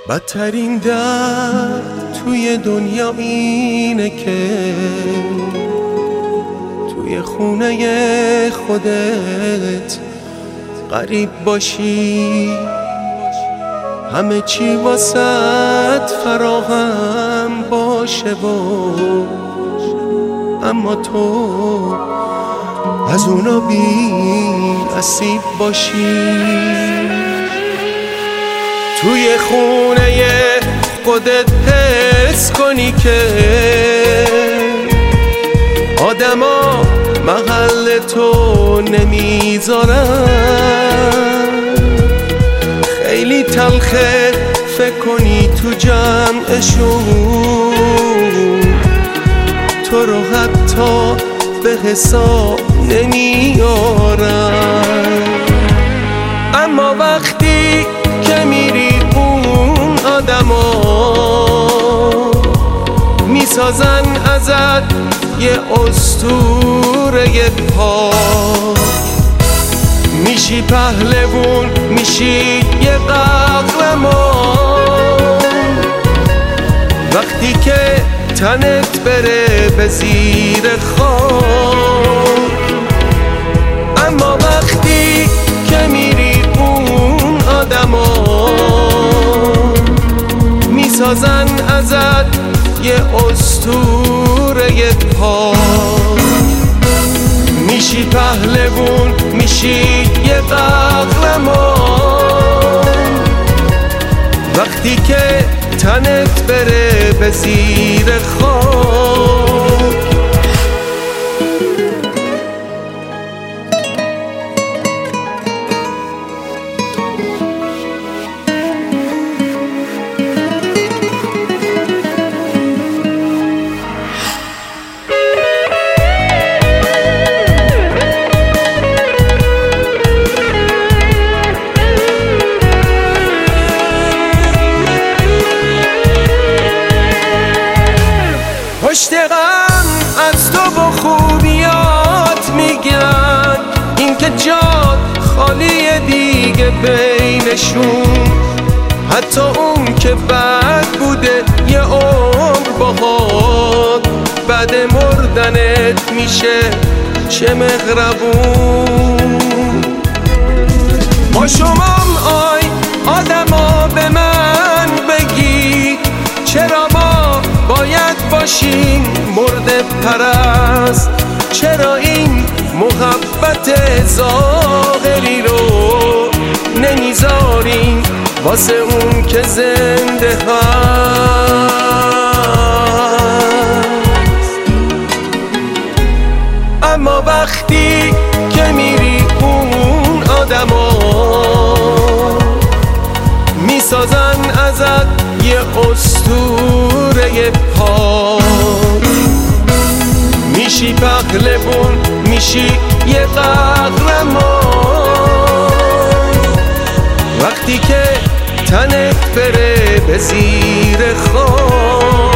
بدترین درد توی دنیا اینه که توی خونه خودت غریب باشی، همه چی واسط فراهم باشه اما تو از اونا بی نصیب باشی. توی خونه خودت حس کنی که آدما محل تو نمیذارن، خیلی تلخه فکر کنی تو جمعشون تو رو حتی به حساب نمیارن. اما وقتی که میری اون آدما میسازن ازت یه اسطوره پاک، میشی پهلوون، میشی یه قهرمان وقتی که تنت بره به زیر خاک. اما وقتی که میری اون آدما میسازن ازت یه اسطوره پاک، میشی پهلوون، میشی یه قهرمان وقتی که تنت بره به زیر خاک. پشت غم از تو با خوبیات میگن، این که جات خالیه دیگه بینشون، حتی اون که بد بوده یه عمر باهات بعد مردنت میشه چه مهربون. با شمام آی آدما به من بگید چرا ما باید باشیم مرده پرست، چرا این محبت ظاهری رو نمیذاریم واسه اون که زنده هست. اما وقتی که میری اون آدما میسازن ازت یه اسطوره پاک، میشی پهلوون، میشی یه قهرمان وقتی که تنت بره به زیر خاک.